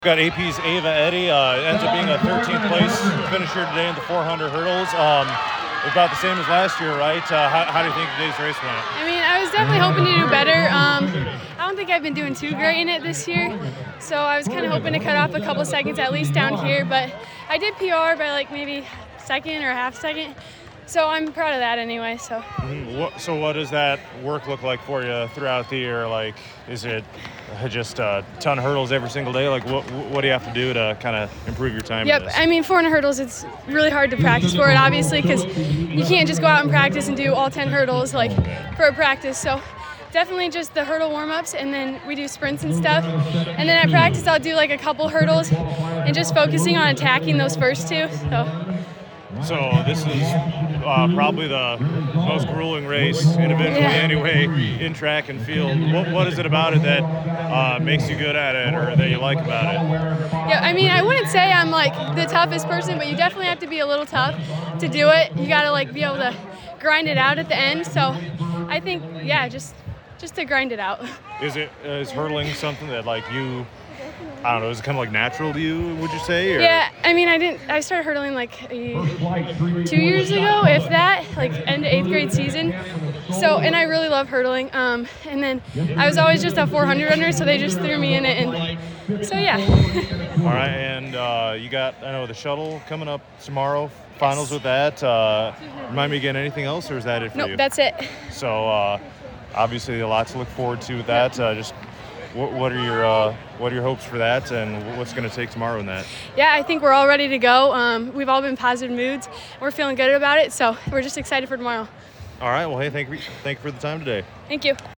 Got AP's Ava Eddy, ends up being a 13th place finisher today in the 400 hurdles. About the same as last year, right? How do you think today's race went? I mean, I was definitely hoping to do better. I don't think I've been doing too great in it this year, so I was kind of hoping to cut off a couple seconds at least down here, but I did PR by like maybe second or a half second, so I'm proud of that anyway. So what does that work look like for you throughout the year? Like, is it just a ton of hurdles every single day? Like, what do you have to do to kind of improve your time? Yep, I mean, 400 hurdles, it's really hard to practice for it, obviously, because you can't just go out and practice and do all 10 hurdles like for a practice. So definitely just the hurdle warm-ups, and then we do sprints and stuff. And then at practice, I'll do like a couple hurdles and just focusing on attacking those first two. So this is probably the most grueling race individually anyway in track and field. What is it about it that makes you good at it or that you like about it? Yeah, I mean, I wouldn't say I'm like the toughest person, but you definitely have to be a little tough to do it. You got to like be able to grind it out at the end. So I think, yeah, just to grind it out. Is hurdling something that like you, I don't know, is it kind of like natural to you, would you say? Or? Yeah, I mean, I started hurdling like 2 years ago, if that, like end of 8th grade season. So, and I really love hurdling. And then I was always just a 400 runner, so they just threw me in it. And so, yeah. All right, and you got, I know, the shuttle coming up tomorrow, finals with that. Remind me again, anything else, or is that it for you? Nope, that's it. So, obviously a lot to look forward to with that. Just what are your hopes for that, and what's going to take tomorrow in that? Yeah, I think we're all ready to go. We've all been positive moods. We're feeling good about it, so we're just excited for tomorrow. All right. Well, hey, thank you for the time today. Thank you.